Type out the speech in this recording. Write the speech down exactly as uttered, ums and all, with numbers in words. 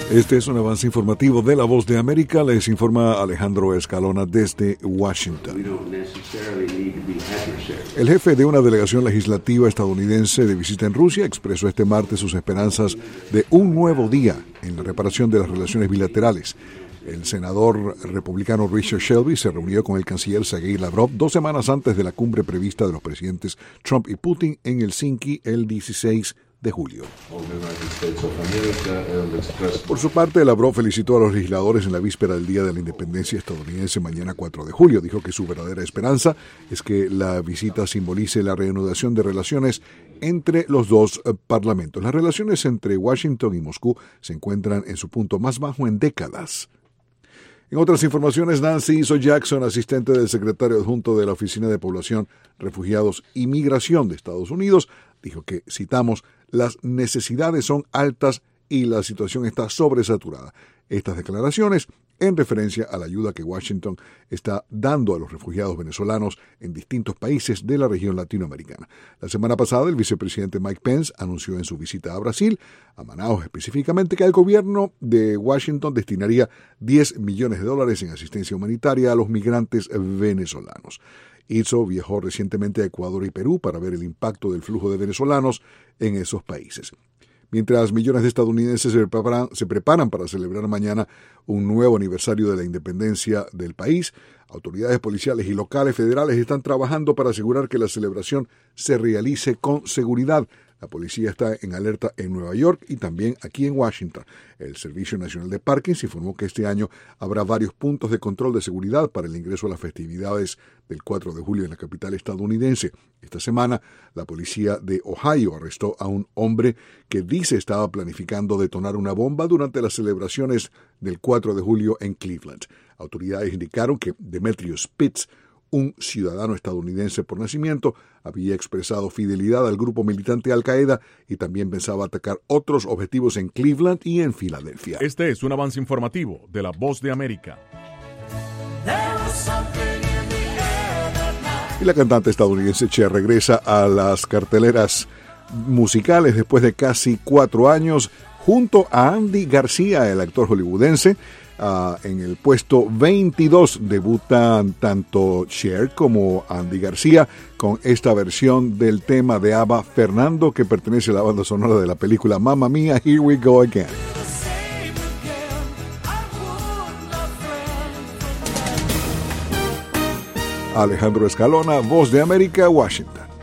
Este es un avance informativo de La Voz de América. Les informa Alejandro Escalona desde Washington. El jefe de una delegación legislativa estadounidense de visita en Rusia expresó este martes sus esperanzas de un nuevo día en la reparación de las relaciones bilaterales. El senador republicano Richard Shelby se reunió con el canciller Sergei Lavrov dos semanas antes de la cumbre prevista de los presidentes Trump y Putin en Helsinki el dieciséis de julio. Por su parte, Lavrov felicitó a los legisladores en la víspera del Día de la Independencia estadounidense mañana cuatro de julio. Dijo que su verdadera esperanza es que la visita simbolice la reanudación de relaciones entre los dos parlamentos. Las relaciones entre Washington y Moscú se encuentran en su punto más bajo en décadas. En otras informaciones, Nancy Iso Jackson, asistente del secretario adjunto de la Oficina de Población, Refugiados y Migración de Estados Unidos, dijo que, citamos, las necesidades son altas y la situación está sobresaturada. Estas declaraciones en referencia a la ayuda que Washington está dando a los refugiados venezolanos en distintos países de la región latinoamericana. La semana pasada, el vicepresidente Mike Pence anunció en su visita a Brasil, a Manaus específicamente, que el gobierno de Washington destinaría diez millones de dólares en asistencia humanitaria a los migrantes venezolanos. Iso viajó recientemente a Ecuador y Perú para ver el impacto del flujo de venezolanos en esos países. Mientras millones de estadounidenses se preparan, se preparan para celebrar mañana un nuevo aniversario de la independencia del país, autoridades policiales y locales federales están trabajando para asegurar que la celebración se realice con seguridad. La policía está en alerta en Nueva York y también aquí en Washington. El Servicio Nacional de Parkings informó que este año habrá varios puntos de control de seguridad para el ingreso a las festividades del cuatro de julio en la capital estadounidense. Esta semana, la policía de Ohio arrestó a un hombre que dice estaba planificando detonar una bomba durante las celebraciones del cuatro de julio en Cleveland. Autoridades indicaron que Demetrius Spitz, un ciudadano estadounidense por nacimiento, había expresado fidelidad al grupo militante Al-Qaeda y también pensaba atacar otros objetivos en Cleveland y en Filadelfia. Este es un avance informativo de La Voz de América. Y la cantante estadounidense Cher regresa a las carteleras musicales después de casi cuatro años junto a Andy García, el actor hollywoodense. Uh, en el puesto veintidós debutan tanto Cher como Andy García con esta versión del tema de ABBA, Fernando, que pertenece a la banda sonora de la película Mamma Mia, Here We Go Again. Alejandro Escalona, Voz de América, Washington.